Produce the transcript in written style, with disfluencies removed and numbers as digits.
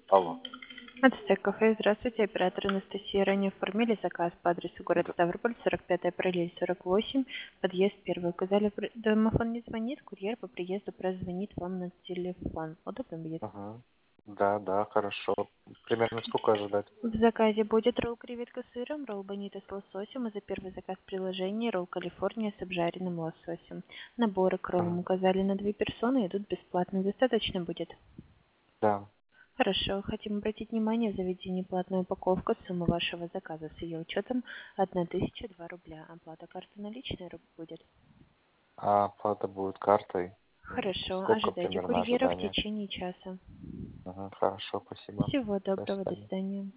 Алло. Ацтек кафе. Здравствуйте, оператор Анастасия. Ранее оформили заказ по адресу город Да. Ставрополь, 45-я параллель, 48, подъезд 1. Указали, домофон не звонит, курьер по приезду прозвонит вам на телефон. Удобно будет? Ага. Да, да, хорошо. Примерно сколько ожидать? В заказе будет ролл креветка с сыром, ролл бонита с лососем, и за первый заказ приложение ролл Калифорния с обжаренным лососем. Наборы к роллам Ага. указали на 2 персоны, идут бесплатно. Достаточно будет? Да. Хорошо. Хотим обратить внимание, в заведении платная упаковка. Сумма вашего заказа с ее учетом 1002 рубля. Оплата карты наличной будет. А оплата будет картой? Хорошо. Сколько Ожидайте примерно курьера в ожидания? течение часа. Ага, хорошо, спасибо. Всего До доброго. До свидания. свидания.